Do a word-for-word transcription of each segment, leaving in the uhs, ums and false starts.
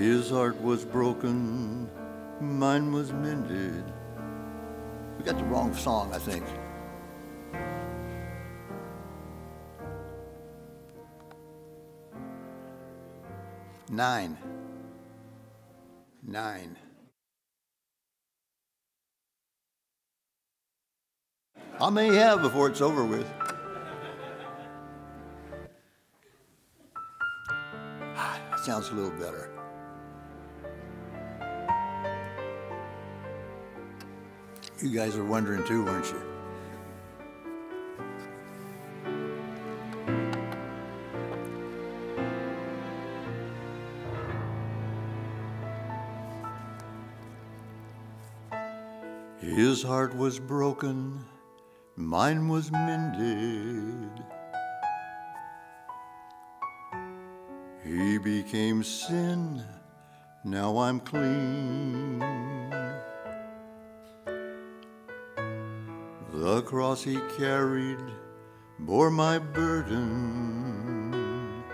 His heart was broken, mine was mended. We got the wrong song, I think. Nine. Nine. I may have before it's over with. That sounds a little better. You guys are wondering too, weren't you? His heart was broken, mine was mended. He became sin, now I'm clean. The cross he carried bore my burden.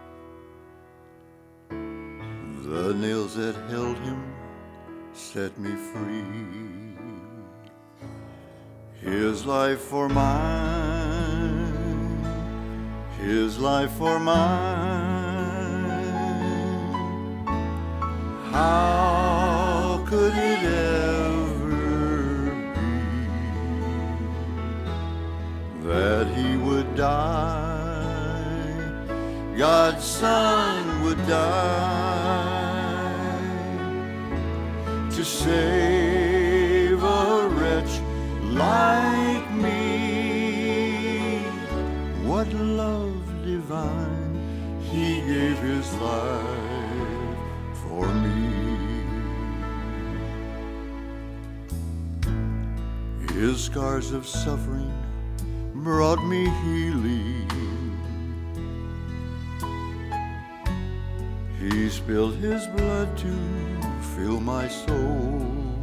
The nails that held him set me free. His life for mine, his life for mine. How could it ever be that he would die, God's Son would die to save a wretch like me? What love divine, he gave his life for me. His scars of suffering brought me healing. He spilled his blood to fill my soul.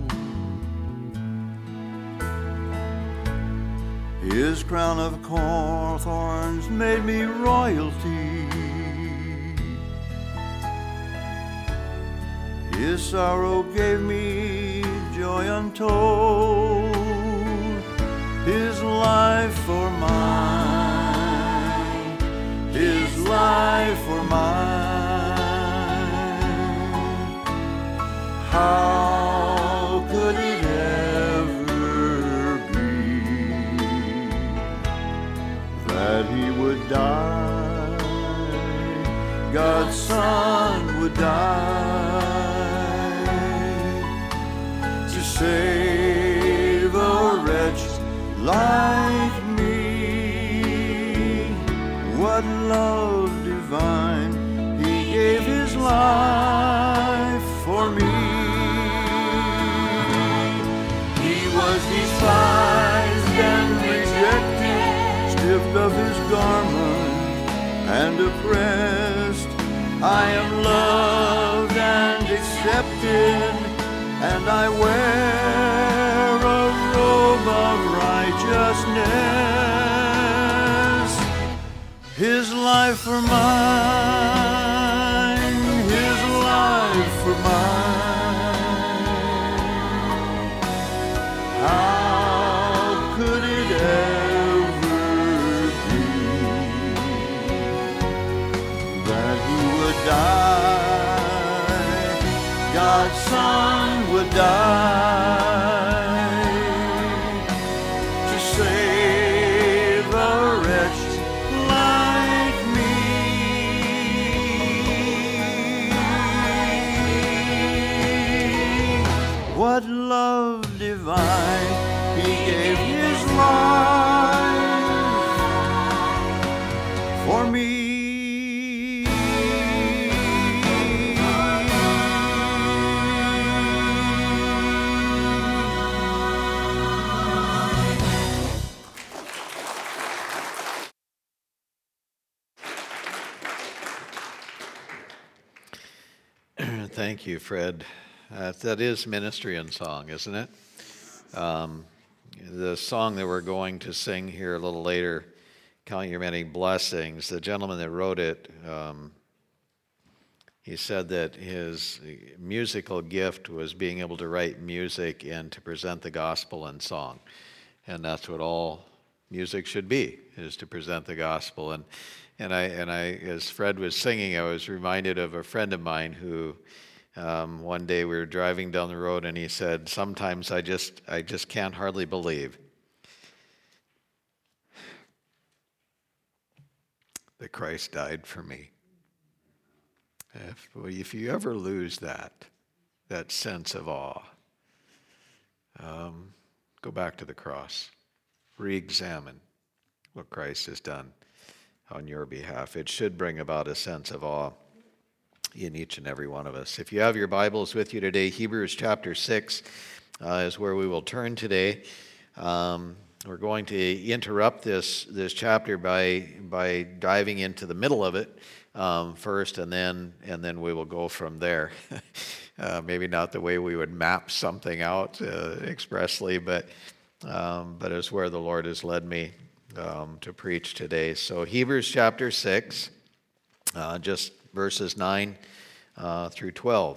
His crown of thorns made me royalty. His sorrow gave me joy untold. His life for mine, his life for mine. How could it ever be that he would die, God's Son would die to save a wretch like me? What love divine, he gave his life for me. He was despised and rejected, stripped of his garment and oppressed. I am loved and accepted, and I wear a robe of righteousness. His life for mine, his life for mine. How could it ever be that he would die, God's Son would die to save a wretch like me? What love divine, he gave his life for me. Thank you, Fred. Uh, that is ministry in song, isn't it? Um, the song that we're going to sing here a little later, Count Your Many Blessings, the gentleman that wrote it um, He said that his musical gift was being able to write music and to present the gospel in song. And that's what all music should be, is to present the gospel. And and I and I as Fred was singing, I was reminded of a friend of mine who um, one day we were driving down the road and he said, "Sometimes I just I just can't hardly believe that Christ died for me." If, if you ever lose that, that sense of awe, um, go back to the cross. Re-examine what Christ has done on your behalf. It should bring about a sense of awe in each and every one of us. If you have your Bibles with you today, Hebrews chapter six uh, is where we will turn today. Um, we're going to interrupt this this chapter by by diving into the middle of it um, first, and then and then we will go from there. uh, maybe not the way we would map something out uh, expressly, but um, but it's where the Lord has led me um, to preach today. So Hebrews chapter six, uh, just verses nine uh, through twelve.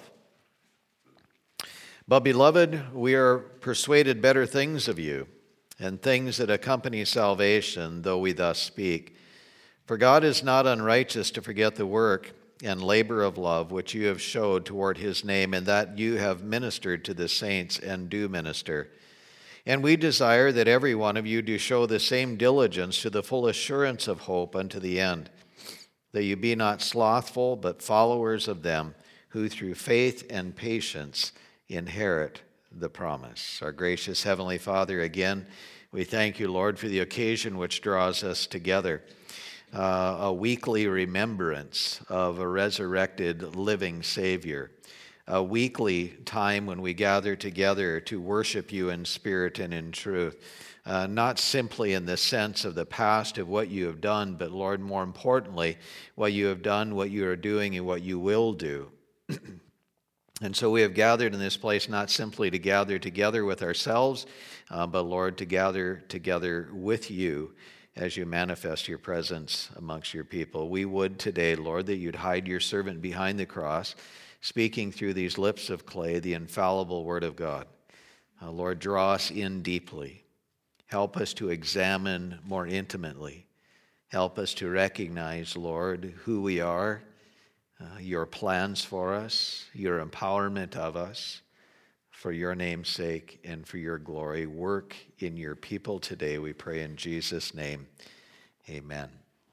But beloved, we are persuaded better things of you, and things that accompany salvation, though we thus speak. For God is not unrighteous to forget the work and labor of love which you have showed toward his name, and that you have ministered to the saints and do minister. And we desire that every one of you do show the same diligence to the full assurance of hope unto the end, that you be not slothful, but followers of them who through faith and patience inherit the promise. Our gracious Heavenly Father, again, we thank you, Lord, for the occasion which draws us together, uh, a weekly remembrance of a resurrected living Savior, a weekly time when we gather together to worship you in spirit and in truth, uh, not simply in the sense of the past of what you have done, but, Lord, more importantly, what you have done, what you are doing, and what you will do. And so we have gathered in this place not simply to gather together with ourselves, uh, but, Lord, to gather together with you as you manifest your presence amongst your people. We would today, Lord, that you'd hide your servant behind the cross, speaking through these lips of clay, the infallible word of God. Uh, Lord, draw us in deeply. Help us to examine more intimately. Help us to recognize, Lord, who we are, Uh, your plans for us, your empowerment of us, for your name's sake and for your glory. Work in your people today, we pray in Jesus' name. Amen.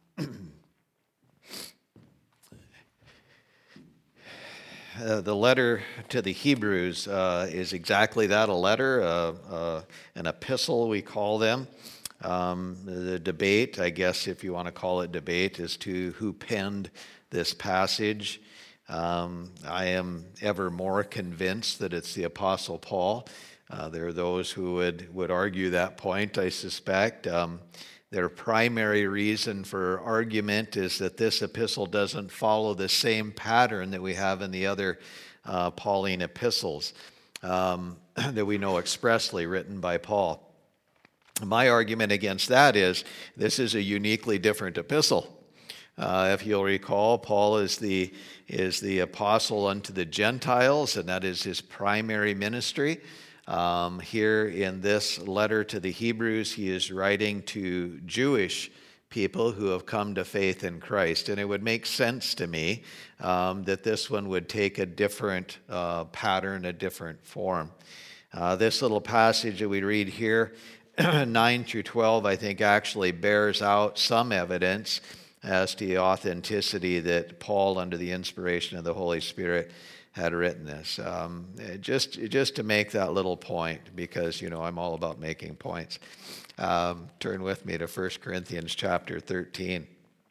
Uh, the letter to the Hebrews uh, is exactly that, a letter, uh, uh, an epistle we call them. Um, the debate, I guess if you want to call it debate, is to who penned this passage. Um, I am ever more convinced that it's the Apostle Paul. Uh, there are those who would, would argue that point, I suspect. Um, their primary reason for argument is that this epistle doesn't follow the same pattern that we have in the other uh, Pauline epistles um, that we know expressly written by Paul. My argument against that is this is a uniquely different epistle. Uh, if you'll recall, Paul is the, is the apostle unto the Gentiles, and that is his primary ministry. Um, here in this letter to the Hebrews, he is writing to Jewish people who have come to faith in Christ. And it would make sense to me um, that this one would take a different uh, pattern, a different form. Uh, this little passage that we read here, nine through twelve, I think actually bears out some evidence as to the authenticity that Paul, under the inspiration of the Holy Spirit, had written this. Um, just, just to make that little point, because, you know, I'm all about making points. Um, turn with me to First Corinthians chapter thirteen.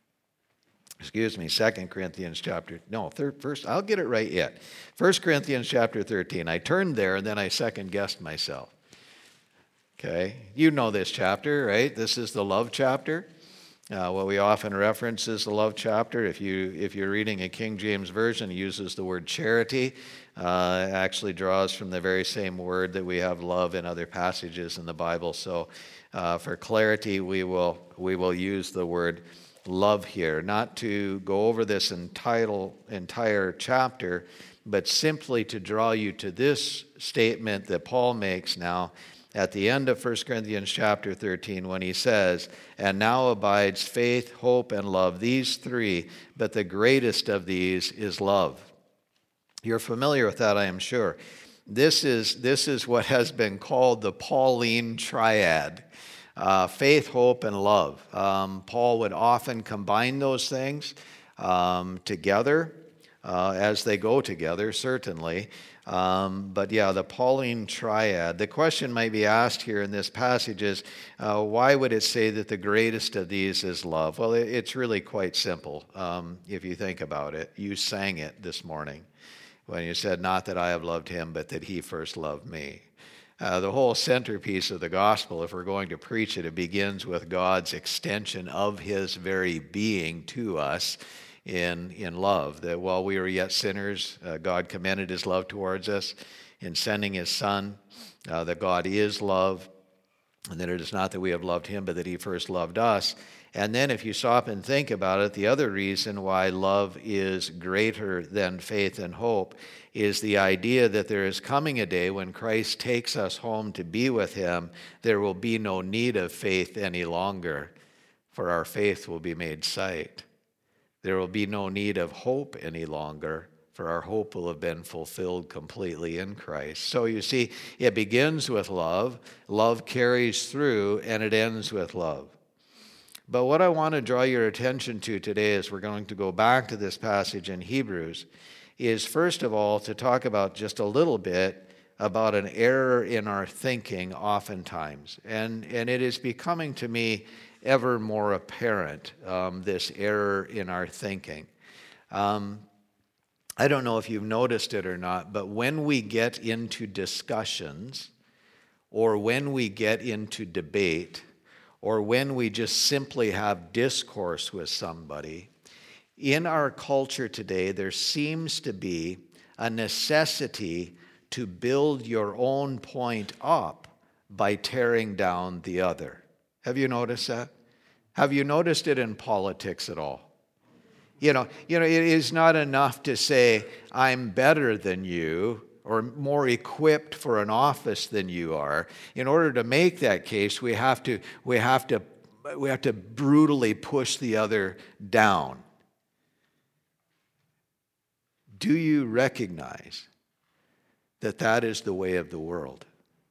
Excuse me, Second Corinthians chapter, no, third, first, I'll get it right yet. First Corinthians chapter thirteen. I turned there and then I second-guessed myself. Okay, you know this chapter, right? This is the love chapter. Uh, what we often reference is the love chapter. If, you, if you're reading a King James Version, it uses the word charity. Uh, it actually draws from the very same word that we have love in other passages in the Bible. So uh, for clarity, we will, we will use the word love here, not to go over this entire, entire chapter, but simply to draw you to this statement that Paul makes now at the end of First Corinthians chapter thirteen, when he says, "And now abides faith, hope, and love, these three, but the greatest of these is love." You're familiar with that, I am sure. This is, this is what has been called the Pauline triad. Uh, faith, hope, and love. Um, Paul would often combine those things um, together uh, as they go together, certainly. Um, but yeah, the Pauline triad. The question might be asked here in this passage is, uh, why would it say that the greatest of these is love? Well, it, it's really quite simple um, if you think about it. You sang it this morning when you said, "Not that I have loved him, but that he first loved me." Uh, the whole centerpiece of the gospel, if we're going to preach it, it begins with God's extension of his very being to us in, in love. That while we were yet sinners, uh, God commended his love towards us in sending his Son, uh, that God is love, and that it is not that we have loved him, but that he first loved us. And then if you stop and think about it, the other reason why love is greater than faith and hope is the idea that there is coming a day when Christ takes us home to be with him, there will be no need of faith any longer, for our faith will be made sight. There will be no need of hope any longer, for our hope will have been fulfilled completely in Christ. So you see, it begins with love, love carries through, and it ends with love. But what I want to draw your attention to today, as we're going to go back to this passage in Hebrews, is first of all to talk about just a little bit about an error in our thinking oftentimes. And, and it is becoming to me ever more apparent, um, this error in our thinking. Um, I don't know if you've noticed it or not, but when we get into discussions or when we get into debate or when we just simply have discourse with somebody, in our culture today, there seems to be a necessity to build your own point up by tearing down the other. Have you noticed that? Have you noticed it in politics at all? You know, you know, it is not enough to say, "I'm better than you," or more equipped for an office than you are. In order to make that case, we have to, we have to, we have to brutally push the other down. Do you recognize that that is the way of the world?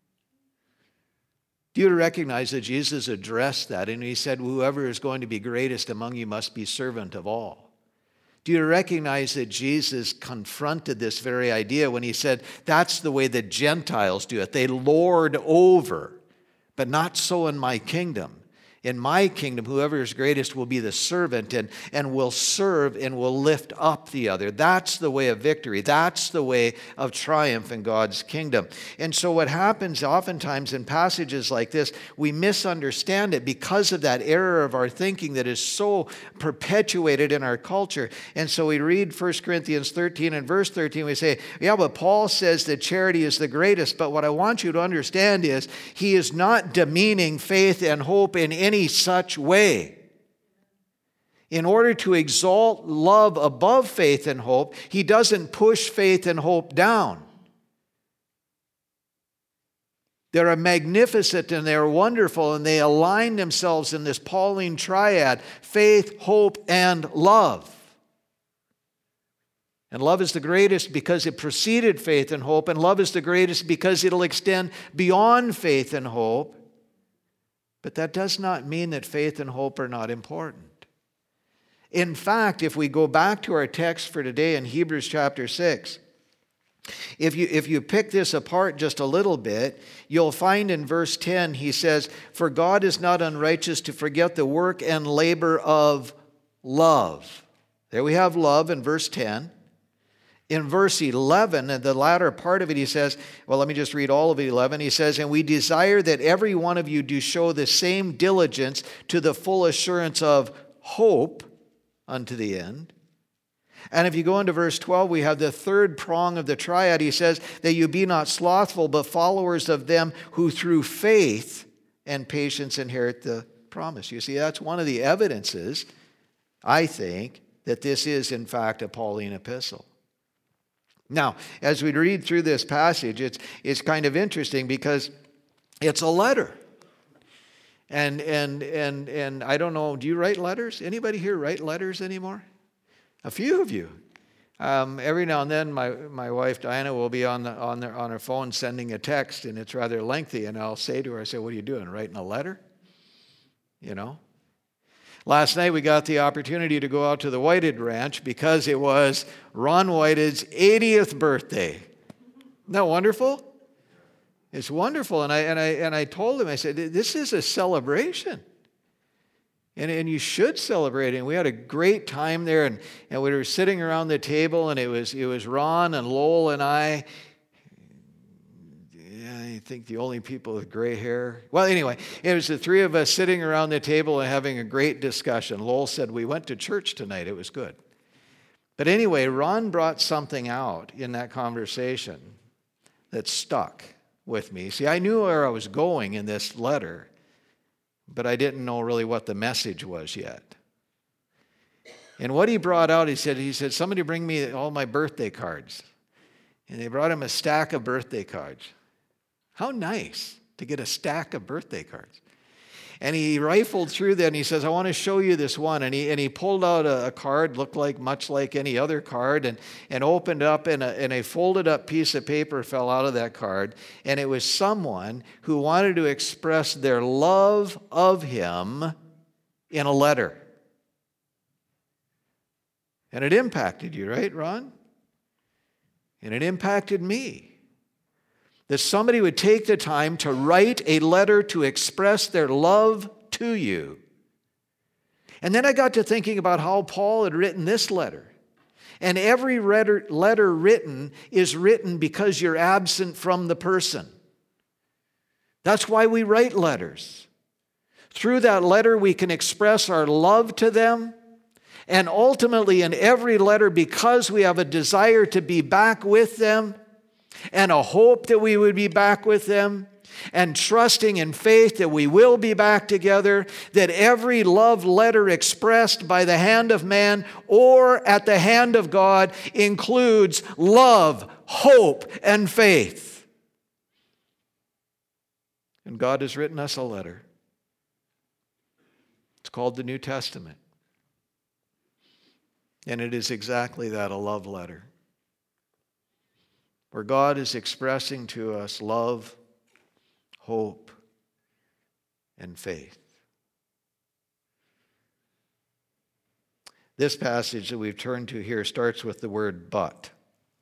Do you recognize that Jesus addressed that and he said, "Whoever is going to be greatest among you must be servant of all"? Do you recognize that Jesus confronted this very idea when he said, that's the way the Gentiles do it? They lord over, but not so in my kingdom. In my kingdom, whoever is greatest will be the servant and, and will serve and will lift up the other. That's the way of victory. That's the way of triumph in God's kingdom. And so what happens oftentimes in passages like this, we misunderstand it because of that error of our thinking that is so perpetuated in our culture. And so we read First Corinthians thirteen and verse thirteen, we say, yeah, but Paul says that charity is the greatest. But what I want you to understand is he is not demeaning faith and hope in any any such way. In order to exalt love above faith and hope, he doesn't push faith and hope down. They're magnificent and they're wonderful and they align themselves in this Pauline triad, faith, hope, and love. And love is the greatest because it preceded faith and hope, and love is the greatest because it'll extend beyond faith and hope. But that does not mean that faith and hope are not important. In fact, if we go back to our text for today in Hebrews chapter six, if you, if you pick this apart just a little bit, you'll find in verse ten, he says, "For God is not unrighteous to forget the work and labor of love." There we have love in verse ten. In verse eleven, and the latter part of it, he says, well, let me just read all of eleven. He says, "And we desire that every one of you do show the same diligence to the full assurance of hope unto the end." And if you go into verse twelve, we have the third prong of the triad. He says, "That you be not slothful, but followers of them who through faith and patience inherit the promise." You see, that's one of the evidences I think that this is, in fact, a Pauline epistle. Now, as we read through this passage, it's, it's kind of interesting because it's a letter. And, and, and, and I don't know, do you write letters? Anybody here write letters anymore? A few of you. Um, every now and then, my, my wife, Diana, will be on, the, on, the, on her phone sending a text, and it's rather lengthy, and I'll say to her, I say, what are you doing, writing a letter? You know? Last night, we got the opportunity to go out to the Whited Ranch because it was Ron Whited's eightieth birthday. Isn't that wonderful? It's wonderful. And I, and I, and I told him, I said, this is a celebration. And, and you should celebrate it. And we had a great time there. And, and we were sitting around the table, and it was, it was Ron and Lowell and I. Yeah, I think the only people with gray hair. Well, anyway, it was the three of us sitting around the table and having a great discussion. Lowell said, we went to church tonight. It was good. But anyway, Ron brought something out in that conversation that stuck with me. See, I knew where I was going in this letter, but I didn't know really what the message was yet. And what he brought out, he said, he said, somebody bring me all my birthday cards. And they brought him a stack of birthday cards. How nice to get a stack of birthday cards. And he rifled through that, and he says, I want to show you this one. And he, and he pulled out a, a card, looked like much like any other card, and, and opened up, and a, and a folded up piece of paper fell out of that card. And it was someone who wanted to express their love of him in a letter. And it impacted you, right, Ron? And it impacted me. That somebody would take the time to write a letter to express their love to you. And then I got to thinking about how Paul had written this letter. And every letter written is written because you're absent from the person. That's why we write letters. Through that letter, we can express our love to them. And ultimately, in every letter, because we have a desire to be back with them, and a hope that we would be back with them, and trusting in faith that we will be back together, that every love letter expressed by the hand of man or at the hand of God includes love, hope, and faith. And God has written us a letter. It's called the New Testament. And it is exactly that, a love letter, where God is expressing to us love, hope, and faith. This passage that we've turned to here starts with the word but.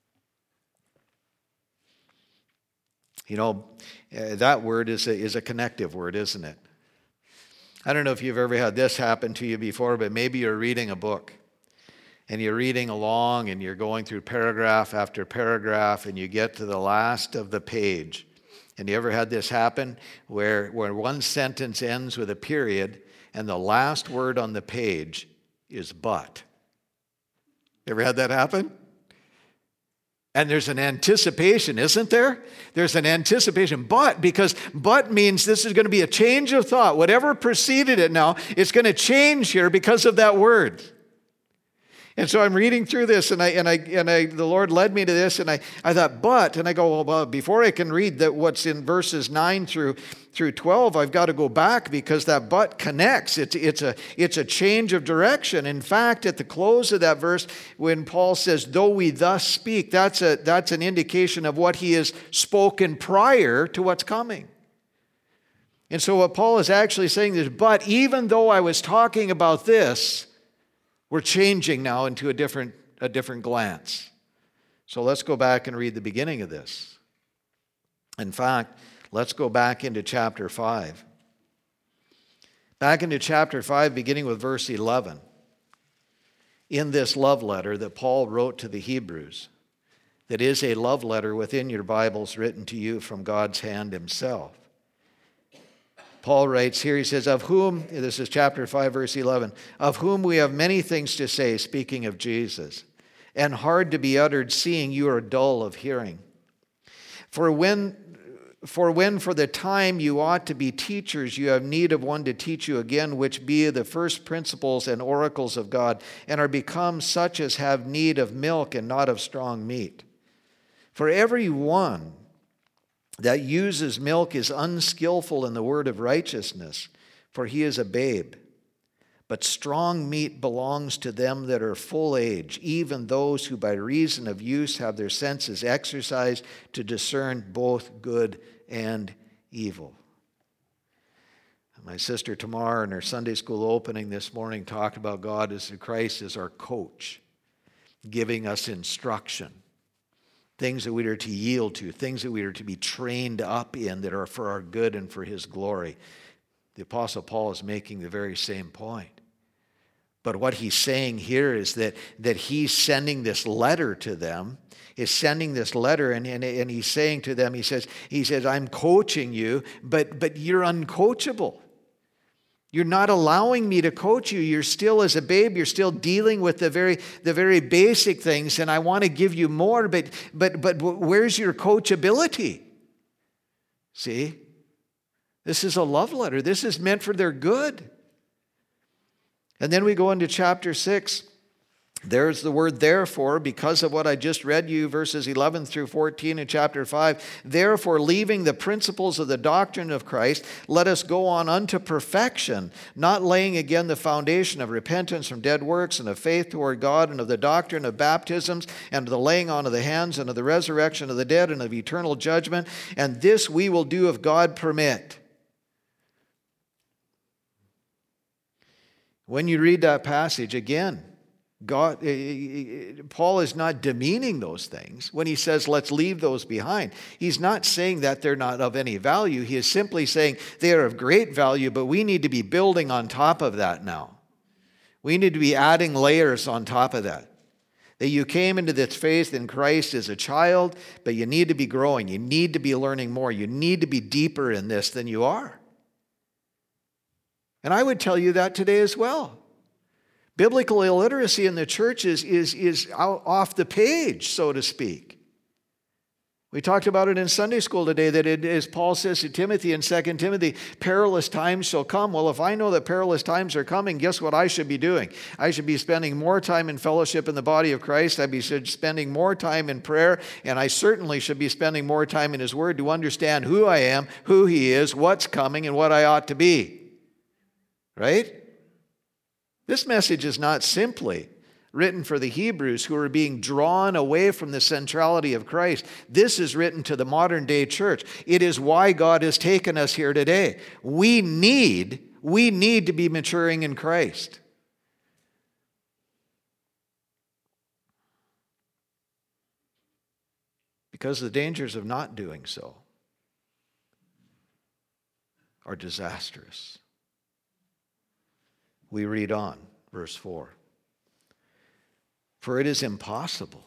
You know, uh, that word is a, is a connective word, isn't it? I don't know if you've ever had this happen to you before, but maybe you're reading a book. And you're reading along, and you're going through paragraph after paragraph, and you get to the last of the page. And you ever had this happen where, where one sentence ends with a period, and the last word on the page is but? Ever had that happen? And there's an anticipation, isn't there? There's an anticipation. But, because but means this is going to be a change of thought. Whatever preceded it now, it's going to change here because of that word. And so I'm reading through this, and I and I and I the Lord led me to this, and I, I thought, but, and I go, well, well, before I can read that what's in verses nine through through twelve, I've got to go back because that but connects. It's it's a it's a change of direction. In fact, at the close of that verse, when Paul says, though we thus speak, that's a that's an indication of what he has spoken prior to what's coming. And so what Paul is actually saying is, but even though I was talking about this, we're changing now into a different, a different glance. So let's go back and read the beginning of this. In fact, let's go back into chapter five. Back into chapter five, beginning with verse eleven. In this love letter that Paul wrote to the Hebrews, that is a love letter within your Bibles written to you from God's hand himself. Paul writes here, he says, of whom, this is chapter five, verse eleven, of whom we have many things to say, speaking of Jesus, and hard to be uttered, seeing you are dull of hearing. For when, For when for the time you ought to be teachers, you have need of one to teach you again, which be the first principles and oracles of God, and are become such as have need of milk and not of strong meat. For every one that uses milk is unskillful in the word of righteousness, for he is a babe. But strong meat belongs to them that are full age, even those who by reason of use have their senses exercised to discern both good and evil. My sister Tamar in her Sunday school opening this morning talked about God as Christ as our coach, giving us instruction, things that we are to yield to, things that we are to be trained up in that are for our good and for his glory. The Apostle Paul is making the very same point. But what he's saying here is that, that he's sending this letter to them, is sending this letter, and, and, and he's saying to them, he says, he says, I'm coaching you, but, but you're uncoachable. You're not allowing me to coach you. You're still as a babe. You're still dealing with the very, the very basic things, and I want to give you more, but, but, but where's your coachability? See? This is a love letter. This is meant for their good. And then we go into chapter six. There's the word therefore, because of what I just read you, verses eleven through fourteen in chapter five. Therefore, leaving the principles of the doctrine of Christ, let us go on unto perfection, not laying again the foundation of repentance from dead works and of faith toward God and of the doctrine of baptisms and of the laying on of the hands and of the resurrection of the dead and of eternal judgment. And this we will do if God permit. When you read that passage again, God, Paul is not demeaning those things. When he says, let's leave those behind, he's not saying that they're not of any value. He is simply saying they are of great value, but we need to be building on top of that now. We need to be adding layers on top of that. That you came into this faith in Christ as a child, but you need to be growing. You need to be learning more. You need to be deeper in this than you are. And I would tell you that today as well. Biblical illiteracy in the church is, is, is out, off the page, so to speak. We talked about it in Sunday school today, that it, as Paul says to Timothy in Second Timothy, perilous times shall come. Well, if I know that perilous times are coming, guess what I should be doing? I should be spending more time in fellowship in the body of Christ. I'd be spending more time in prayer, and I certainly should be spending more time in his word to understand who I am, who he is, what's coming, and what I ought to be. Right? This message is not simply written for the Hebrews who are being drawn away from the centrality of Christ. This is written to the modern day church. It is why God has taken us here today. We need, we need to be maturing in Christ. Because the dangers of not doing so are disastrous. We read on, verse four. For it is impossible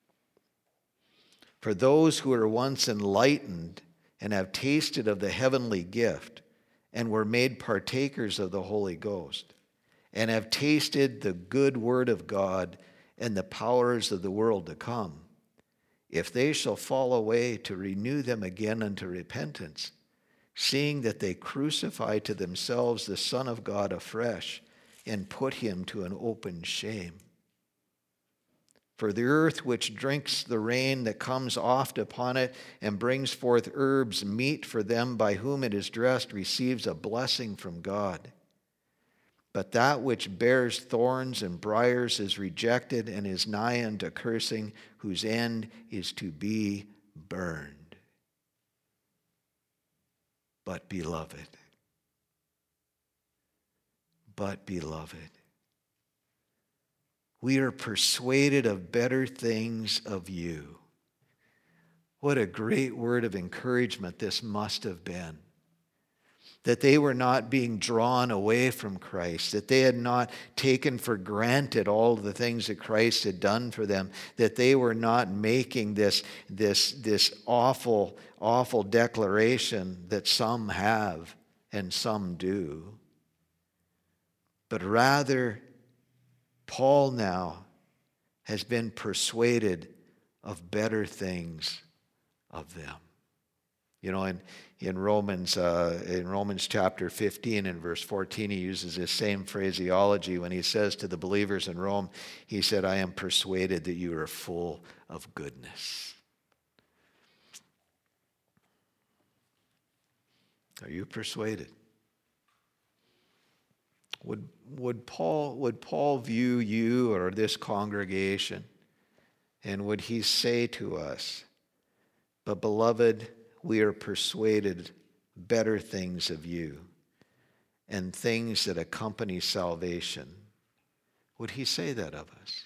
for those who were once enlightened and have tasted of the heavenly gift and were made partakers of the Holy Ghost and have tasted the good word of God and the powers of the world to come, if they shall fall away, to renew them again unto repentance, seeing that they crucify to themselves the Son of God afresh, and put him to an open shame. For the earth which drinks the rain that comes oft upon it and brings forth herbs meet for them by whom it is dressed receives a blessing from God. But that which bears thorns and briars is rejected and is nigh unto cursing, whose end is to be burned. But beloved, But, beloved, we are persuaded of better things of you. What a great word of encouragement this must have been. That they were not being drawn away from Christ, that they had not taken for granted all of the things that Christ had done for them, that they were not making this, this, this awful, awful declaration that some have and some do. But rather, Paul now has been persuaded of better things of them. You know, in, in Romans uh, in Romans chapter fifteen and verse fourteen, he uses this same phraseology when he says to the believers in Rome, he said, I am persuaded that you are full of goodness. Are you persuaded? Would, would, Paul, would Paul view you or this congregation, and would he say to us, but beloved, we are persuaded better things of you and things that accompany salvation? Would he say that of us?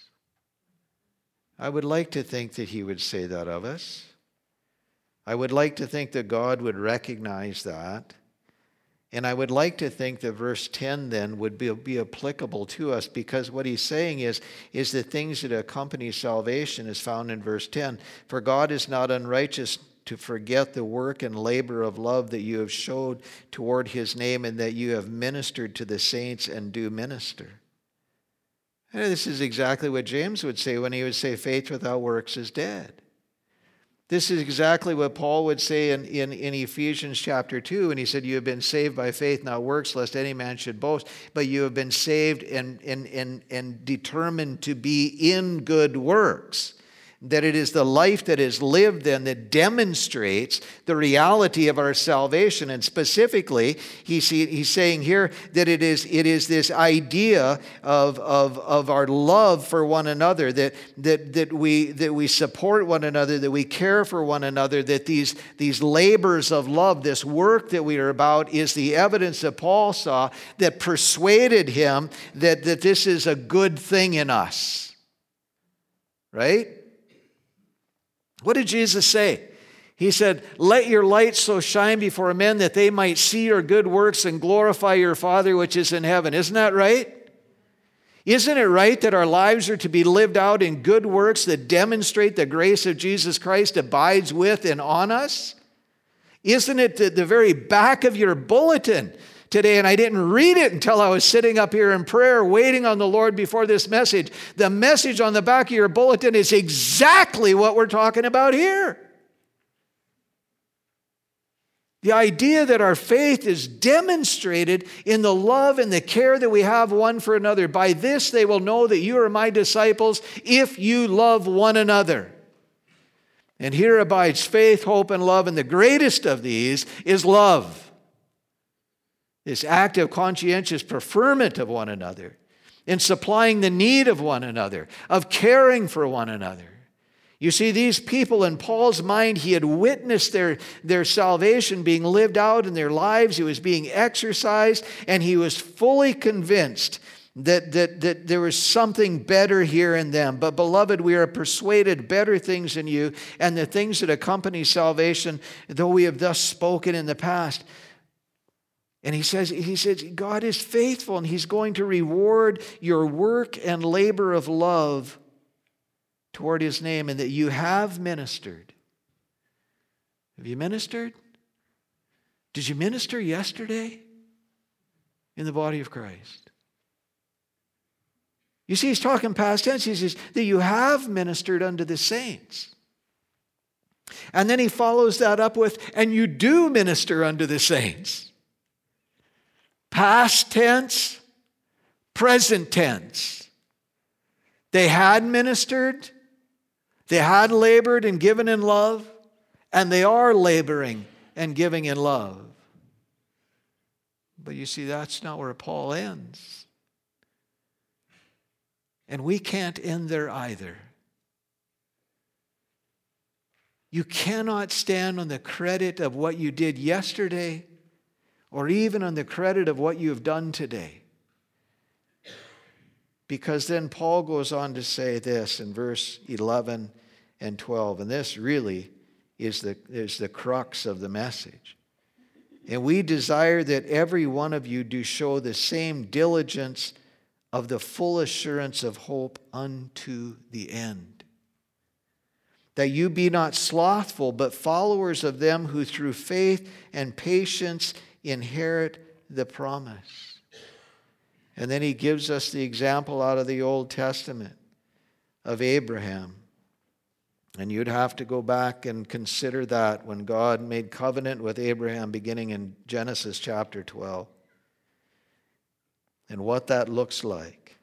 I would like to think that he would say that of us. I would like to think that God would recognize that. And I would like to think that verse ten then would be, be applicable to us, because what he's saying is, is the things that accompany salvation is found in verse ten. For God is not unrighteous to forget the work and labor of love that you have showed toward his name, and that you have ministered to the saints and do minister. And this is exactly what James would say when he would say faith without works is dead. This is exactly what Paul would say in, in, in Ephesians chapter two, and he said, you have been saved by faith, not works, lest any man should boast, but you have been saved and, and, and, and determined to be in good works. That it is the life that is lived then that demonstrates the reality of our salvation. And specifically, he's, he's saying here that it is, it is this idea of, of, of our love for one another, that, that, that, we, that we support one another, that we care for one another, that these, these labors of love, this work that we are about, is the evidence that Paul saw that persuaded him that, that this is a good thing in us. Right? What did Jesus say? He said, let your light so shine before men that they might see your good works and glorify your Father which is in heaven. Isn't that right? Isn't it right that our lives are to be lived out in good works that demonstrate the grace of Jesus Christ abides with and on us? Isn't it the, the very back of your bulletin today? And I didn't read it until I was sitting up here in prayer, waiting on the Lord before this message. The message on the back of your bulletin is exactly what we're talking about here. The idea that our faith is demonstrated in the love and the care that we have one for another. By this they will know that you are my disciples if you love one another. And here abides faith, hope, and love. And the greatest of these is love. This active, conscientious preferment of one another, in supplying the need of one another, of caring for one another. You see, these people, in Paul's mind, he had witnessed their, their salvation being lived out in their lives. It was being exercised, and he was fully convinced that, that, that there was something better here in them. But beloved, we are persuaded better things in you, and the things that accompany salvation, though we have thus spoken in the past. And he says, he says, God is faithful, and he's going to reward your work and labor of love toward his name, and that you have ministered. Have you ministered? Did you minister yesterday in the body of Christ? You see, he's talking past tense. He says that you have ministered unto the saints. And then he follows that up with, and you do minister unto the saints. Past tense, present tense. They had ministered, they had labored and given in love, and they are laboring and giving in love. But you see, that's not where Paul ends. And we can't end there either. You cannot stand on the credit of what you did yesterday, or even on the credit of what you have done today. Because then Paul goes on to say this in verse eleven and twelve, and this really is the, is the crux of the message. And we desire that every one of you do show the same diligence of the full assurance of hope unto the end. That you be not slothful, but followers of them who through faith and patience inherit the promise. And then he gives us the example out of the Old Testament of Abraham. And you'd have to go back and consider that when God made covenant with Abraham beginning in Genesis chapter twelve. And what that looks like.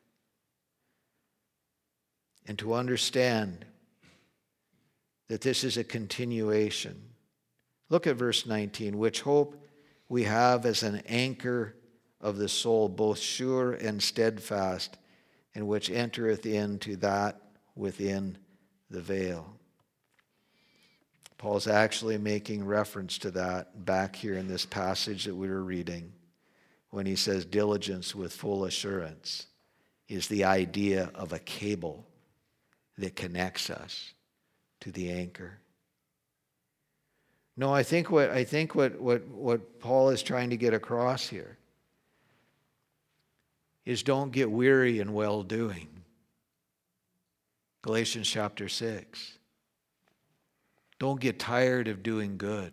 And to understand that this is a continuation. Look at verse nineteen. Which hope we have as an anchor of the soul, both sure and steadfast, and which entereth into that within the veil. Paul's actually making reference to that back here in this passage that we were reading when he says diligence with full assurance is the idea of a cable that connects us to the anchor. No, I think what I think what, what, what Paul is trying to get across here is don't get weary in well-doing. Galatians chapter six. Don't get tired of doing good.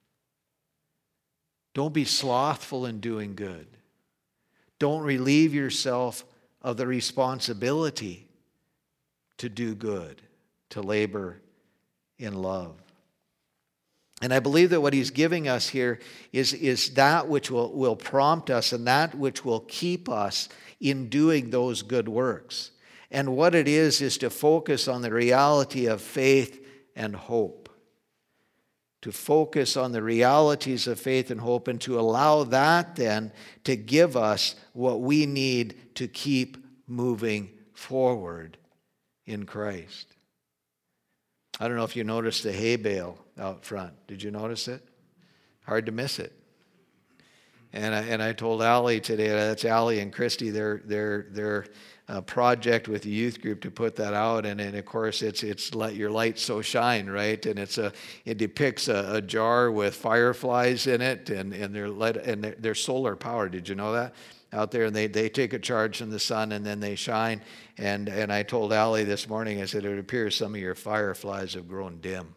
Don't be slothful in doing good. Don't relieve yourself of the responsibility to do good, to labor in love. And I believe that what he's giving us here is, is that which will, will prompt us and that which will keep us in doing those good works. And what it is is to focus on the reality of faith and hope. To focus on the realities of faith and hope and to allow that then to give us what we need to keep moving forward in Christ. I don't know if you noticed the hay bale out front. Did you notice it? Hard to miss it. And I, and I told Allie today, that's Allie and Christy, their their their uh, project with the youth group to put that out. And, and of course, it's it's let your light so shine, right? And it's a it depicts a, a jar with fireflies in it, and and they're let and they're, they're solar powered. Did you know that? Out there, and they, they take a charge from the sun and then they shine. And and I told Allie this morning, I said, it appears some of your fireflies have grown dim.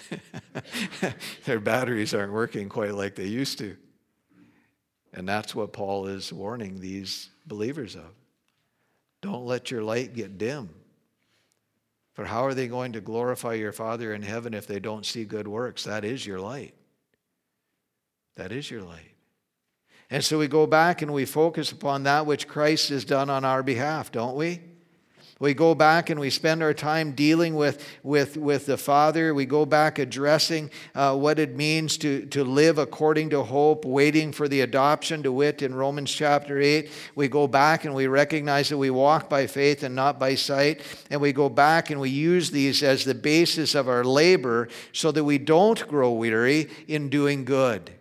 Their batteries aren't working quite like they used to. And that's what Paul is warning these believers of. Don't let your light get dim. For how are they going to glorify your Father in heaven if they don't see good works? That is your light. That is your light. And so we go back and we focus upon that which Christ has done on our behalf, don't we? We go back and we spend our time dealing with, with, with the Father. We go back addressing uh, what it means to, to live according to hope, waiting for the adoption, to wit, in Romans chapter eight. We go back and we recognize that we walk by faith and not by sight. And we go back and we use these as the basis of our labor so that we don't grow weary in doing good.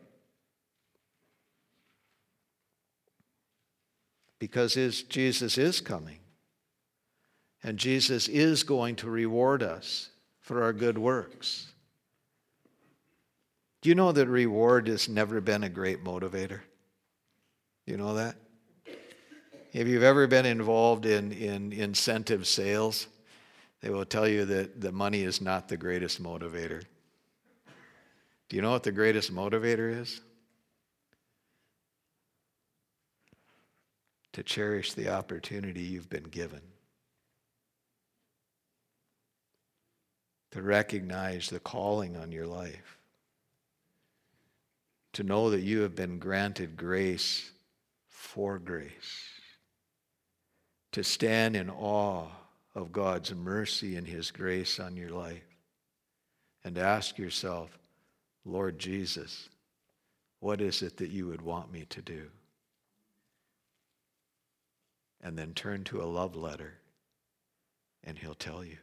Because his, Jesus is coming. And Jesus is going to reward us for our good works. Do you know that reward has never been a great motivator? You know that? If you've ever been involved in, in incentive sales, they will tell you that the money is not the greatest motivator. Do you know what the greatest motivator is? To cherish the opportunity you've been given. To recognize the calling on your life. To know that you have been granted grace for grace. To stand in awe of God's mercy and his grace on your life. And to ask yourself, Lord Jesus, what is it that you would want me to do? And then turn to a love letter and he'll tell you.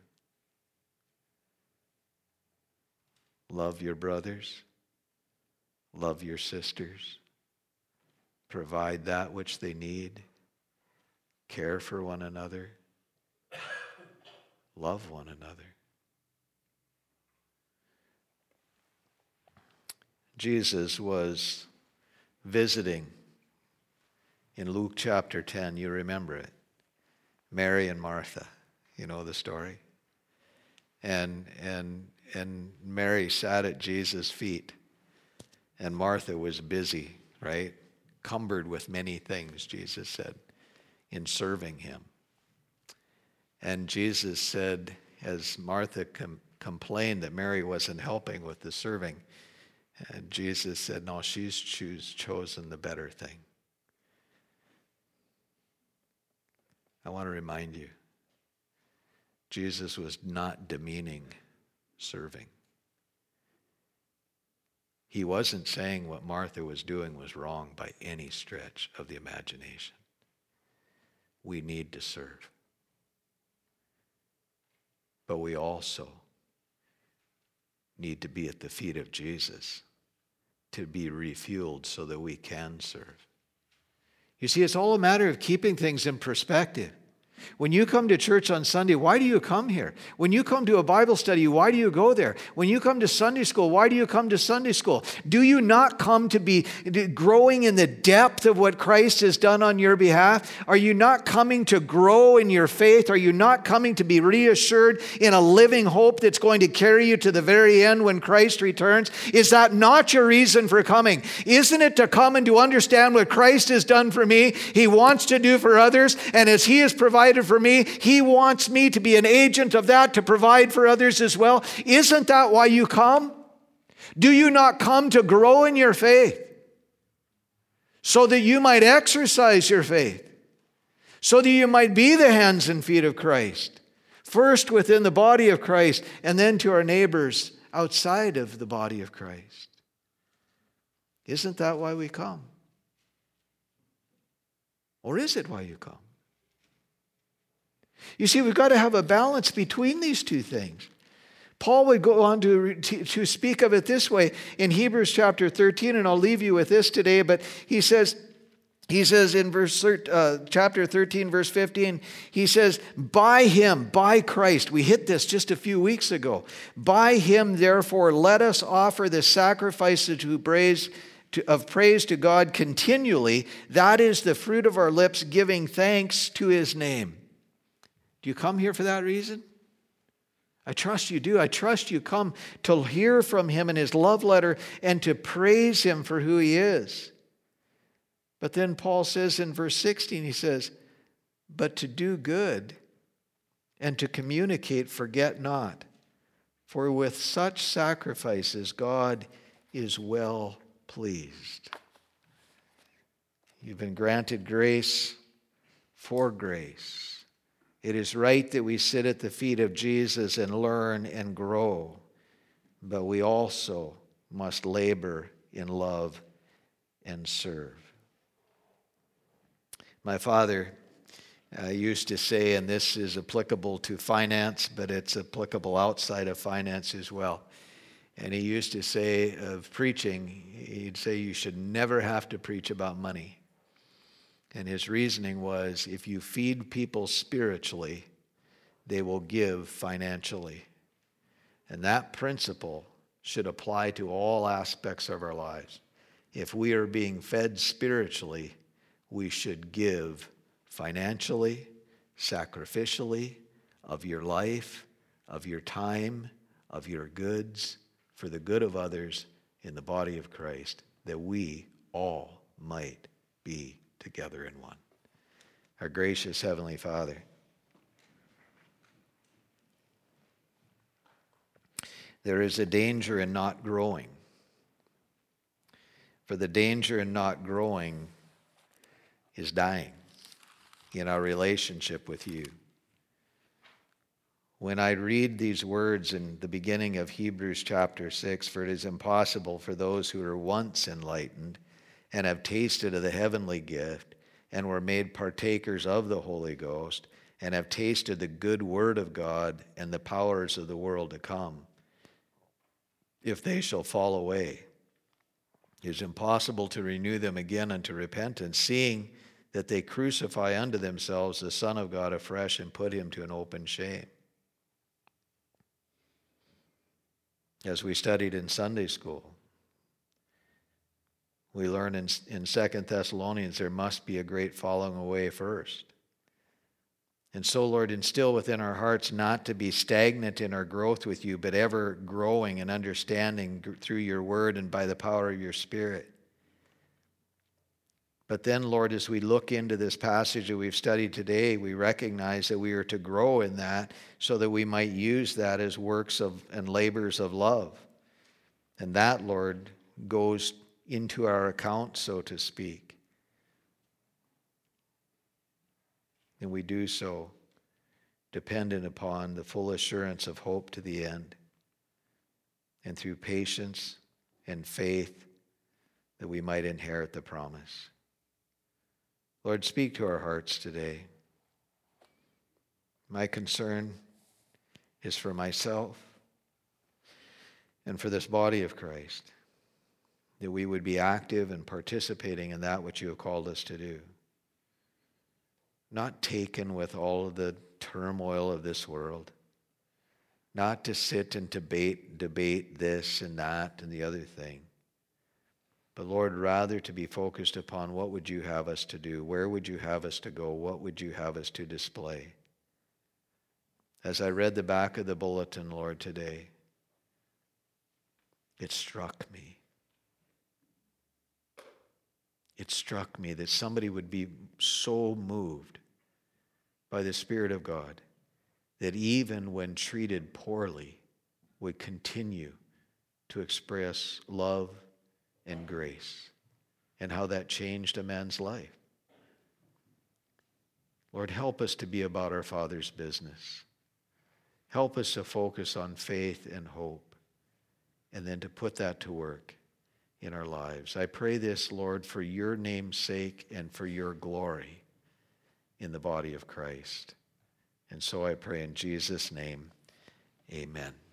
Love your brothers. Love your sisters. Provide that which they need. Care for one another. Love one another. Jesus was visiting in Luke chapter ten. You remember it. Mary and Martha. You know the story. And and and Mary sat at Jesus' feet. And Martha was busy, right? Cumbered with many things, Jesus said, in serving him. And Jesus said, as Martha com- complained that Mary wasn't helping with the serving. And Jesus said, no, she's choose, chosen the better thing. I want to remind you, Jesus was not demeaning serving. He wasn't saying what Martha was doing was wrong by any stretch of the imagination. We need to serve. But we also need to be at the feet of Jesus to be refueled so that we can serve. You see, it's all a matter of keeping things in perspective. When you come to church on Sunday, why do you come here? When you come to a Bible study, why do you go there? When you come to Sunday school, why do you come to Sunday school? Do you not come to be growing in the depth of what Christ has done on your behalf? Are you not coming to grow in your faith? Are you not coming to be reassured in a living hope that's going to carry you to the very end when Christ returns? Is that not your reason for coming? Isn't it to come and to understand what Christ has done for me, He wants to do for others, and as He has provided for me, He wants me to be an agent of that to provide for others as well? Isn't that why you come? Do you not come to grow in your faith so that you might exercise your faith, so that you might be the hands and feet of Christ, first within the body of Christ and then to our neighbors outside of the body of Christ? Isn't that why we come? Or is it why you come? You see, we've got to have a balance between these two things. Paul would go on to, to, to speak of it this way in Hebrews chapter thirteen, and I'll leave you with this today, but he says, he says in verse uh, chapter thirteen, verse fifteen, he says, by Him, by Christ, we hit this just a few weeks ago, by Him, therefore, let us offer the sacrifices to praise to, of praise to God continually. That is the fruit of our lips, giving thanks to His name. Do you come here for that reason? I trust you do. I trust you come to hear from Him in His love letter and to praise Him for who He is. But then Paul says in verse sixteen, he says, but to do good and to communicate, forget not. For with such sacrifices God is well pleased. You've been granted grace for grace. It is right that we sit at the feet of Jesus and learn and grow, but we also must labor in love and serve. My father uh, used to say, and this is applicable to finance, but it's applicable outside of finance as well. And he used to say of preaching, he'd say you should never have to preach about money. And his reasoning was, if you feed people spiritually, they will give financially. And that principle should apply to all aspects of our lives. If we are being fed spiritually, we should give financially, sacrificially, of your life, of your time, of your goods, for the good of others in the body of Christ, that we all might be together in one. Our gracious Heavenly Father, there is a danger in not growing. For the danger in not growing is dying in our relationship with you. When I read these words in the beginning of Hebrews chapter six, for it is impossible for those who are once enlightened and have tasted of the heavenly gift and were made partakers of the Holy Ghost and have tasted the good word of God and the powers of the world to come, if they shall fall away, it is impossible to renew them again unto repentance, seeing that they crucify unto themselves the Son of God afresh and put Him to an open shame. As we studied in Sunday school, we learn in, in Second Thessalonians there must be a great falling away first. And so, Lord, instill within our hearts not to be stagnant in our growth with you, but ever growing and understanding through your word and by the power of your Spirit. But then, Lord, as we look into this passage that we've studied today, we recognize that we are to grow in that so that we might use that as works of and labors of love. And that, Lord, goes into our account, so to speak. And we do so dependent upon the full assurance of hope to the end, and through patience and faith that we might inherit the promise. Lord, speak to our hearts today. My concern is for myself and for this body of Christ, that we would be active and participating in that which you have called us to do. Not taken with all of the turmoil of this world, not to sit and debate, debate this and that and the other thing, but Lord, rather to be focused upon what would you have us to do, where would you have us to go, what would you have us to display. As I read the back of the bulletin, Lord, today, it struck me. It struck me that somebody would be so moved by the Spirit of God that even when treated poorly would continue to express love and grace, and how that changed a man's life. Lord, help us to be about our Father's business. Help us to focus on faith and hope, and then to put that to work in our lives. I pray this, Lord, for your name's sake and for your glory in the body of Christ. And so I pray in Jesus' name, amen.